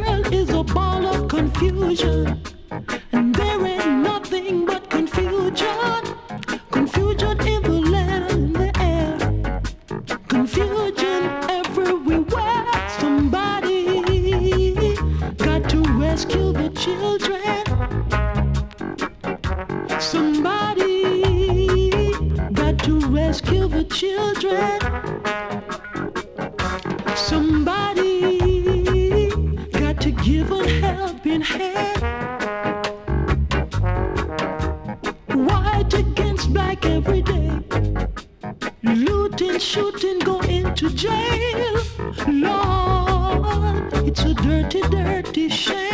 world is a ball of confusion, and there ain't nothing but confusion. Confusion in the land and in the air, confusion everywhere. Somebody got to rescue the children. Somebody got to rescue the children. Somebody got to give a helping hand. White against black every day. Looting, shooting, go into jail. Lord, it's a dirty, dirty shame.